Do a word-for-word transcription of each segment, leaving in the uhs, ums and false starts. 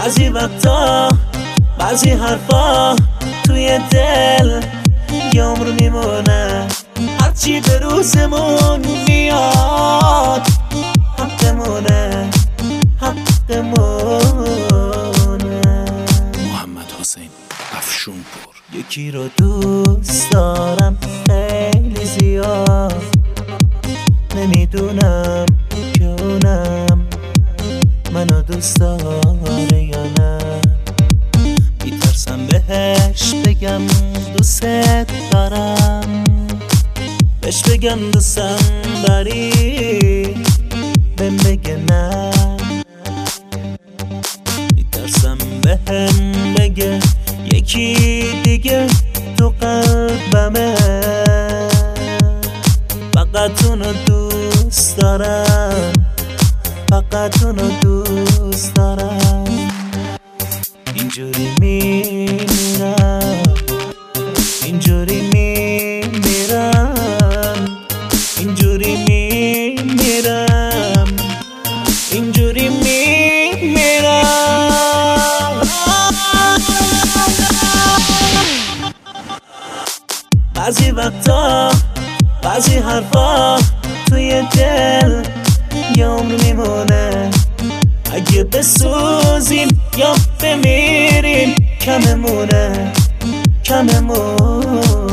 بعضی وقتا بعضی حرفا توی دل یه عمر میمونه، هرچی به روزمون میاد حقمونه حقمونه. محمد حسین افشونپور. یکی رو دوست دارم خیلی زیاد، نمیدونم که اونم منو دوست داره یا نه. میترسم بهش بگم دوست دارم، بهش بگم دوستم داری بهم بگه نه. میترسم بهم بگه یکی دیگه تو قلبمه، فقط اونو دوست دارم، فقط اونو دوست دارم. اینجوری میمیرم، اینجوری میمیرم، اینجوری میمیرم، اینجوری میمیرم. بعضی وقتا بعضی حرفا توی دل یه عمر میمونه، اگه بسوزیم یا بمیریم کممونه کممونه.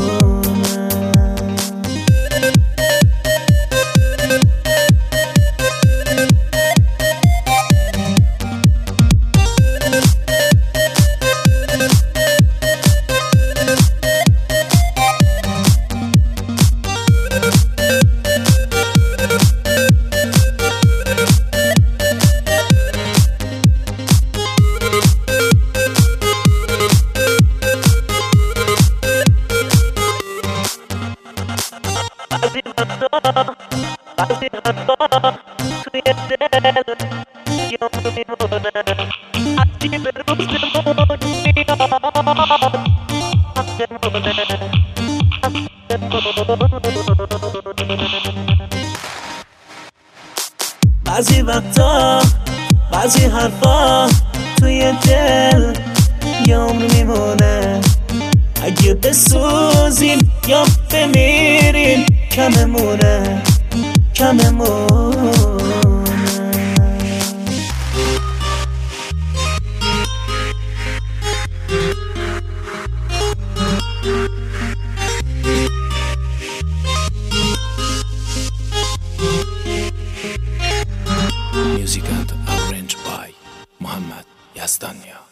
بعضی وقتا بعضی حرفا توی دل یه عمر میمونه، هرچی به روزمون میاد حقمونه حقمونه. بعضی وقتا بعضی حرفا توی دل یه عمر میمونه، اگه بسوزیم یا بمیریم کممونه کممونه. Music and arranged by محمد یزدانیا.